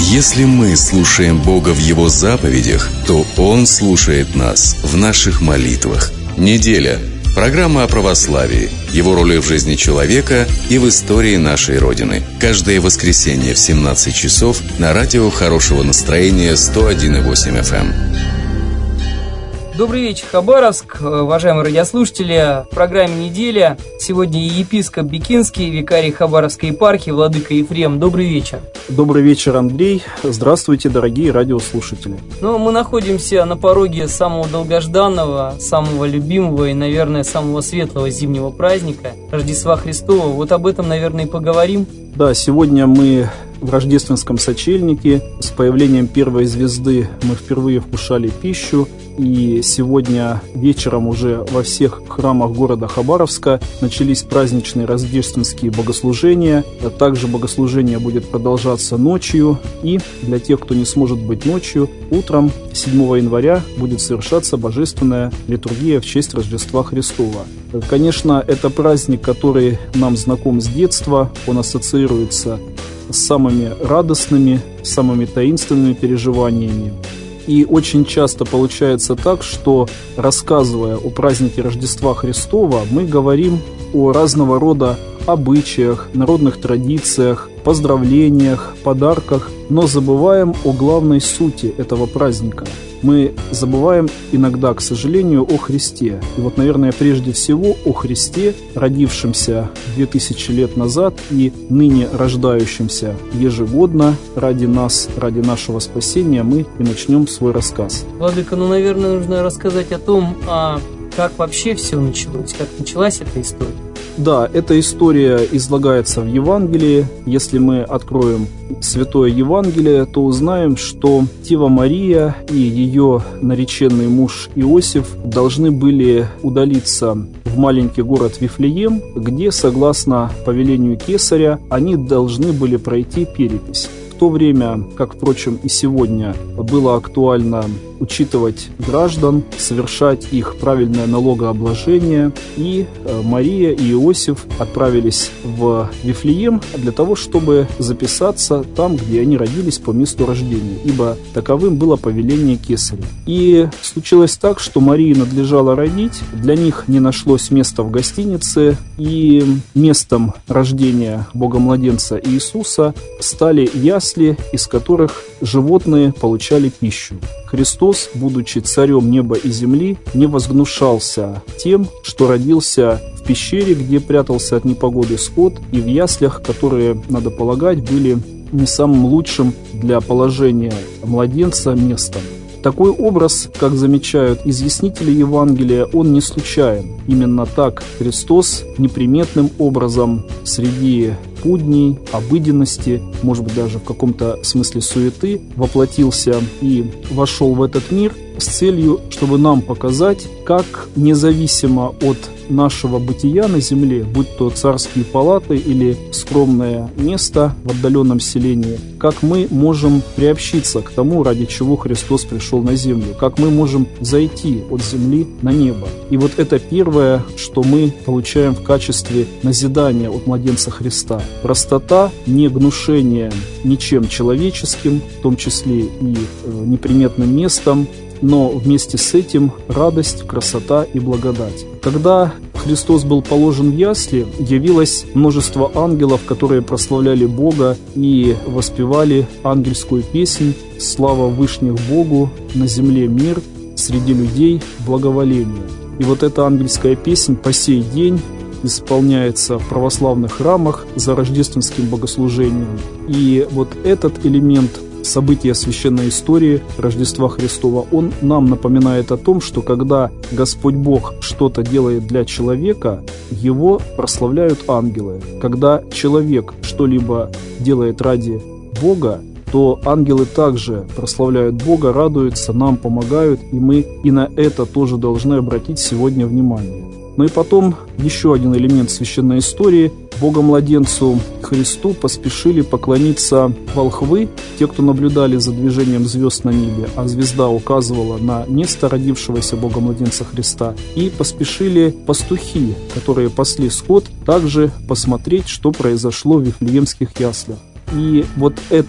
Если мы слушаем Бога в Его заповедях, то Он слушает нас в наших молитвах. Неделя. Программа о православии, его роли в жизни человека и в истории нашей Родины. Каждое воскресенье в 17 часов на радио хорошего настроения 101,8 FM. Добрый вечер, Хабаровск, уважаемые радиослушатели. В программе «Неделя» сегодня епископ Бикинский, викарий Хабаровской епархии, владыка Ефрем. Добрый вечер. Добрый вечер, Андрей. Здравствуйте, дорогие радиослушатели. Мы находимся на пороге самого долгожданного, самого любимого и, наверное, самого светлого зимнего праздника Рождества Христова. Вот об этом, наверное, и поговорим. Да, сегодня мы в рождественском сочельнике. С появлением первой звезды мы впервые вкушали пищу. И сегодня вечером уже во всех храмах города Хабаровска начались праздничные рождественские богослужения. Также богослужение будет продолжаться ночью. И для тех, кто не сможет быть ночью, утром 7 января будет совершаться божественная литургия в честь Рождества Христова. Конечно, это праздник, который нам знаком с детства. Он ассоциируется с самыми радостными, самыми таинственными переживаниями. И очень часто получается так, что, рассказывая о празднике Рождества Христова, мы говорим о разного рода обычаях, народных традициях, поздравлениях, подарках, но забываем о главной сути этого праздника. Мы забываем иногда, к сожалению, о Христе. И вот, наверное, прежде всего о Христе, родившемся 2000 лет назад и ныне рождающемся ежегодно ради нас, ради нашего спасения, мы и начнем свой рассказ. Владыка, наверное, нужно рассказать о том, как вообще все началось, как началась эта история. Да, эта история излагается в Евангелии. Если мы откроем Святое Евангелие, то узнаем, что Дева Мария и ее нареченный муж Иосиф должны были удалиться в маленький город Вифлеем, где, согласно повелению кесаря, они должны были пройти перепись. В то время, как, впрочем, и сегодня, было актуально учитывать граждан, совершать их правильное налогообложение. И Мария и Иосиф отправились в Вифлеем для того, чтобы записаться там, где они родились по месту рождения, ибо таковым было повеление кесаря. И случилось так, что Марии надлежало родить, для них не нашлось места в гостинице, и местом рождения Бога-младенца Иисуса стали ясли, из которых животные получали пищу. Христос, будучи царем неба и земли, не возгнушался тем, что родился в пещере, где прятался от непогоды скот, и в яслях, которые, надо полагать, были не самым лучшим для положения младенца местом. Такой образ, как замечают изъяснители Евангелия, он не случайен. Именно так Христос неприметным образом среди будней, обыденности, может быть, даже в каком-то смысле суеты, воплотился и вошел в этот мир с целью, чтобы нам показать, как независимо от нашего бытия на земле, будь то царские палаты или скромное место в отдаленном селении, как мы можем приобщиться к тому, ради чего Христос пришел на землю, как мы можем зайти от земли на небо. И вот это первое, что мы получаем в качестве назидания от младенца Христа. Простота, не гнушение ничем человеческим, в том числе и неприметным местом, но вместе с этим радость, красота и благодать. Когда Христос был положен в ясли, явилось множество ангелов, которые прославляли Бога и воспевали ангельскую песнь «Слава Вышних Богу, на земле мир, среди людей благоволение». И вот эта ангельская песнь по сей день исполняется в православных храмах за рождественским богослужением. И вот этот элемент события священной истории Рождества Христова, он нам напоминает о том, что когда Господь Бог что-то делает для человека, его прославляют ангелы. Когда человек что-либо делает ради Бога, то ангелы также прославляют Бога, радуются, нам помогают, и мы и на это тоже должны обратить сегодня внимание. Ну и потом еще один элемент священной истории. Богомладенцу Христу поспешили поклониться волхвы, те, кто наблюдали за движением звезд на небе, а звезда указывала на место родившегося Богомладенца Христа, и поспешили пастухи, которые пасли скот, также посмотреть, что произошло в Вифлеемских яслях. И вот этот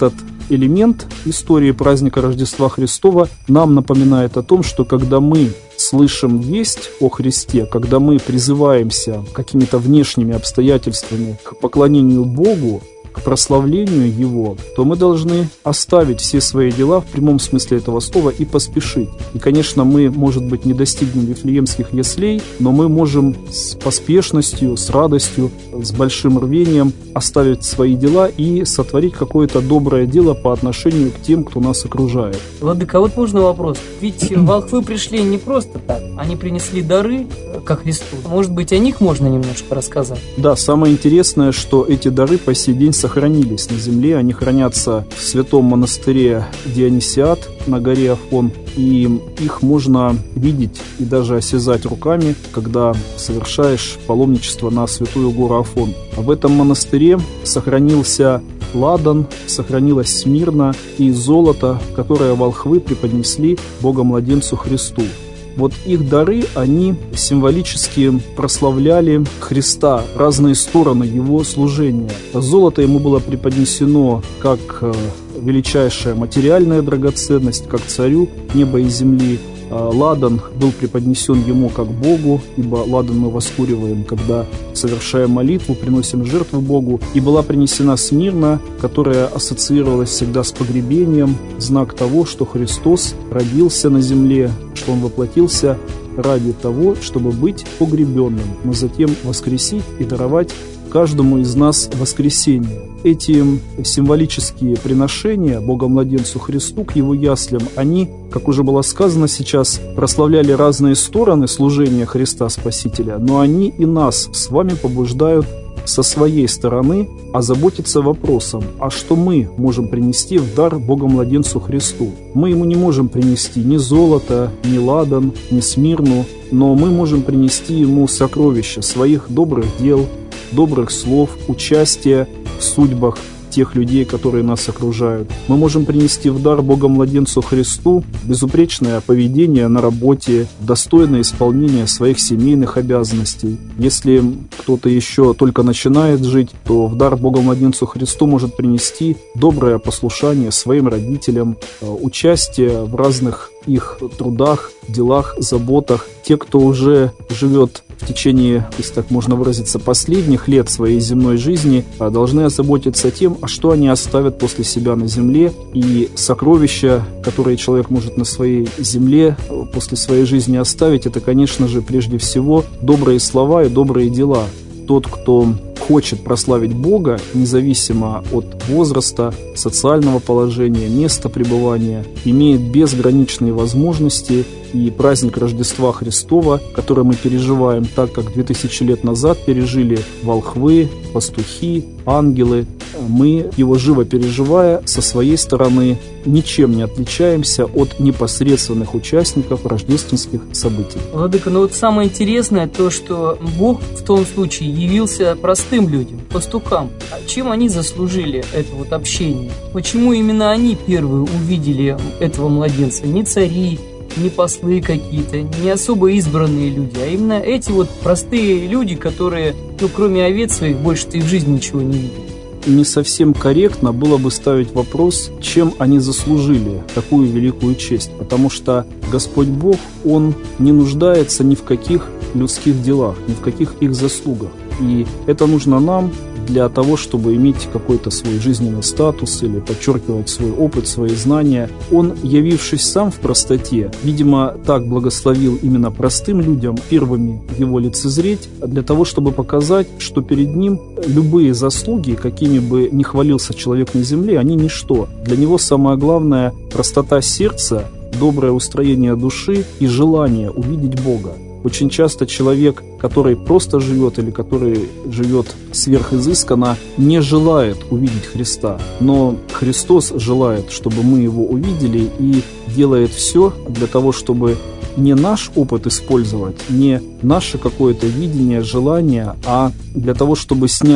элемент истории праздника Рождества Христова нам напоминает о том, что когда мы слышим весть о Христе, когда мы призываемся какими-то внешними обстоятельствами к поклонению Богу, к прославлению Его, то мы должны оставить все свои дела в прямом смысле этого слова и поспешить. И, конечно, мы, может быть, не достигнем Вифлеемских яслей, но мы можем с поспешностью, с радостью, с большим рвением оставить свои дела и сотворить какое-то доброе дело по отношению к тем, кто нас окружает. Владыка, вот можно вопрос. Ведь волхвы пришли не просто так. Они принесли дары ко Христу. Может быть, о них можно немножко рассказать? Да, самое интересное, что эти дары по сей день сохранились на земле. Они хранятся в святом монастыре Дионисиат на горе Афон. И их можно видеть и даже осязать руками, когда совершаешь паломничество на святую гору Афон. А в этом монастыре сохранился ладан, сохранилась смирна и золото, которое волхвы преподнесли Богомладенцу Христу. Вот их дары, они символически прославляли Христа, разные стороны Его служения. Золото ему было преподнесено как величайшая материальная драгоценность, как царю неба и земли. Ладан был преподнесен ему как Богу, ибо ладан мы воскуриваем, когда совершаем молитву, приносим жертву Богу. И была принесена смирна, которая ассоциировалась всегда с погребением, знак того, что Христос родился на земле, что Он воплотился ради того, чтобы быть погребенным, но затем воскресить и даровать каждому из нас воскресение. Эти символические приношения Богомладенцу Христу к Его яслям, они, как уже было сказано сейчас, прославляли разные стороны служения Христа Спасителя, но они и нас с вами побуждают со своей стороны озаботиться вопросом, а что мы можем принести в дар Богомладенцу Христу? Мы Ему не можем принести ни золото, ни ладан, ни смирну, но мы можем принести Ему сокровища своих добрых дел, добрых слов, участия в судьбах тех людей, которые нас окружают. Мы можем принести в дар Богомладенцу Христу безупречное поведение на работе, достойное исполнение своих семейных обязанностей. Если кто-то еще только начинает жить, то в дар Богомладенцу Христу может принести доброе послушание своим родителям, участие в разных их трудах, делах, заботах. Те, кто уже живет в течение, если так можно выразиться, последних лет своей земной жизни, должны озаботиться тем, а что они оставят после себя на земле. И сокровища, которые человек может на своей земле после своей жизни оставить, это, конечно же, прежде всего добрые слова и добрые дела. Тот, кто хочет прославить Бога, независимо от возраста, социального положения, места пребывания, имеет безграничные возможности, и праздник Рождества Христова, который мы переживаем так, как 2000 лет назад пережили волхвы, пастухи, ангелы, мы, его живо переживая, со своей стороны ничем не отличаемся от непосредственных участников рождественских событий. Владыка, но вот самое интересное то, что Бог в том случае явился простым людям, пастухам. А чем они заслужили это вот общение? Почему именно они первые увидели этого младенца? Не цари, не послы какие-то, не особо избранные люди, а именно эти вот простые люди, которые, кроме овец своих, больше-то и в жизни ничего не видели. Не совсем корректно было бы ставить вопрос, чем они заслужили такую великую честь, потому что Господь Бог, Он не нуждается ни в каких людских делах, ни в каких их заслугах. И это нужно нам для того, чтобы иметь какой-то свой жизненный статус или подчеркивать свой опыт, свои знания. Он, явившись сам в простоте, видимо, так благословил именно простым людям первыми его лицезреть, для того, чтобы показать, что перед ним любые заслуги, какими бы ни хвалился человек на земле, они ничто. Для него самое главное – простота сердца, доброе устроение души и желание увидеть Бога. Очень часто человек, который просто живет или который живет сверхизысканно, не желает увидеть Христа. Но Христос желает, чтобы мы Его увидели, и делает все для того, чтобы не наш опыт использовать, не наше какое-то видение, желание, а для того, чтобы снять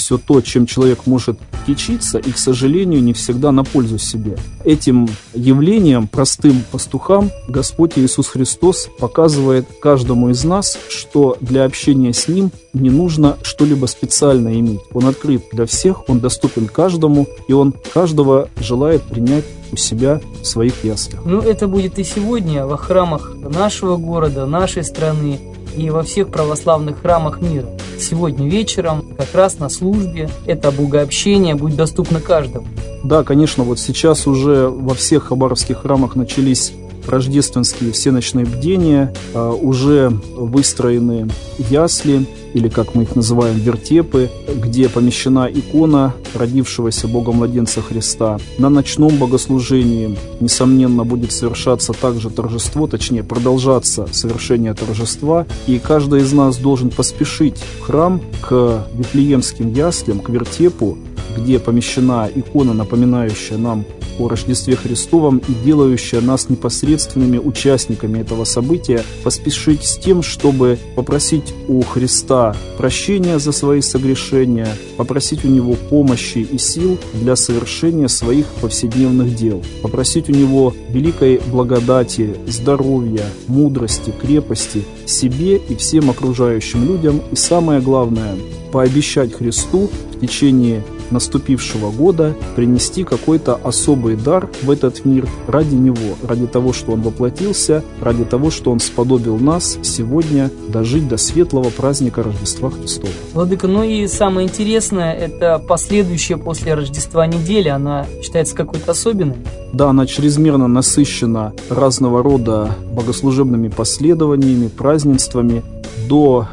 все то, чем человек может кичиться, и, к сожалению, не всегда на пользу себе. Этим явлением, простым пастухам, Господь Иисус Христос показывает каждому из нас, что для общения с Ним не нужно что-либо специально иметь. Он открыт для всех, Он доступен каждому, и Он каждого желает принять у себя в своих яслях. Это будет и сегодня во храмах нашего города, нашей страны и во всех православных храмах мира. Сегодня вечером, как раз на службе, это богообщение будет доступно каждому. Да, конечно, вот сейчас уже во всех хабаровских храмах начались рождественские всеночные бдения, уже выстроены ясли, или, как мы их называем, вертепы, где помещена икона родившегося Бога-младенца Христа. На ночном богослужении, несомненно, будет совершаться также торжество, точнее, продолжаться совершение торжества, и каждый из нас должен поспешить в храм к Вифлеемским яслям, к вертепу, где помещена икона, напоминающая нам о Рождестве Христовом и делающая нас непосредственными участниками этого события, поспешить с тем, чтобы попросить у Христа прощения за свои согрешения, попросить у Него помощи и сил для совершения своих повседневных дел, попросить у Него великой благодати, здоровья, мудрости, крепости себе и всем окружающим людям, и самое главное, пообещать Христу в течение наступившего года принести какой-то особый дар в этот мир ради Него, ради того, что Он воплотился, ради того, что Он сподобил нас сегодня дожить до светлого праздника Рождества Христова. Владыка, и самое интересное, это последующая после Рождества неделя, она считается какой-то особенной? Да, она чрезмерно насыщена разного рода богослужебными последованиями, празднествами. До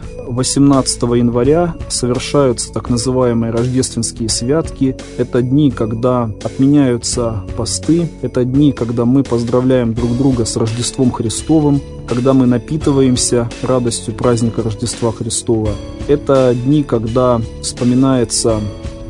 18 января совершаются так называемые рождественские святки. Это дни, когда отменяются посты. Это дни, когда мы поздравляем друг друга с Рождеством Христовым, когда мы напитываемся радостью праздника Рождества Христова. Это дни, когда вспоминается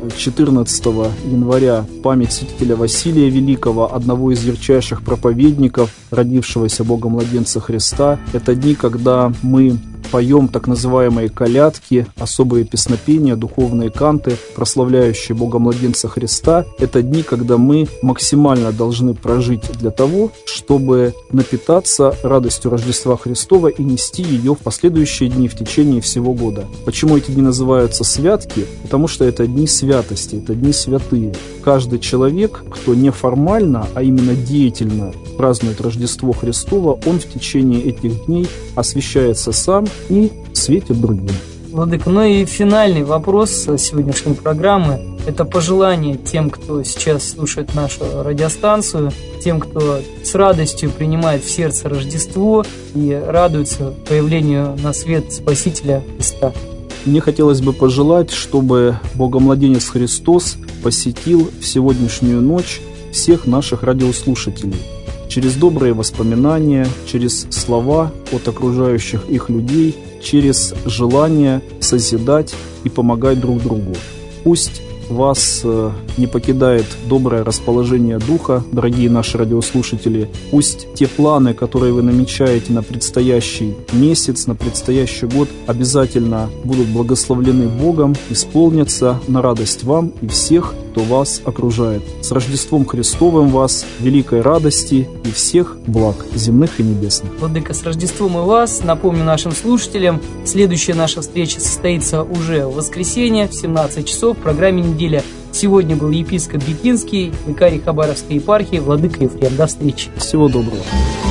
14 января память святителя Василия Великого, одного из ярчайших проповедников родившегося Бога-младенца Христа. Это дни, когда мы поем так называемые колядки, особые песнопения, духовные канты, прославляющие Бога-младенца Христа. Это дни, когда мы максимально должны прожить для того, чтобы напитаться радостью Рождества Христова и нести ее в последующие дни в течение всего года. Почему эти дни называются святки? Потому что это дни святости, это дни святые. Каждый человек, кто не формально, а именно деятельно празднует Рождество Христово, он в течение этих дней освящается сам и светит другим. Владыка, и финальный вопрос сегодняшней программы – это пожелание тем, кто сейчас слушает нашу радиостанцию, тем, кто с радостью принимает в сердце Рождество и радуется появлению на свет Спасителя Христа. Мне хотелось бы пожелать, чтобы Бога-младенец Христос посетил в сегодняшнюю ночь всех наших радиослушателей. Через добрые воспоминания, через слова от окружающих их людей, через желание созидать и помогать друг другу. Пусть вас не покидает доброе расположение духа, дорогие наши радиослушатели. Пусть те планы, которые вы намечаете на предстоящий месяц, на предстоящий год, обязательно будут благословлены Богом, исполнятся на радость вам и всех, кто вас окружает. С Рождеством Христовым вас, великой радости и всех благ земных и небесных. Владыка, с Рождеством и вас. Напомню нашим слушателям, следующая наша встреча состоится уже в воскресенье в 17 часов в программе «Неделя». Сегодня был епископ Бикинский, викарий Хабаровской епархии, владыка Ефрем. До встречи. Всего доброго.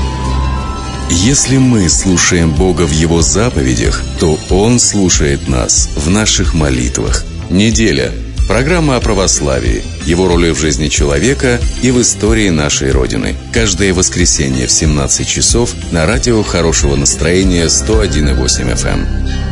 Если мы слушаем Бога в Его заповедях, то Он слушает нас в наших молитвах. «Неделя» – программа о православии, его роли в жизни человека и в истории нашей Родины. Каждое воскресенье в 17 часов на радио хорошего настроения 101,8 FM.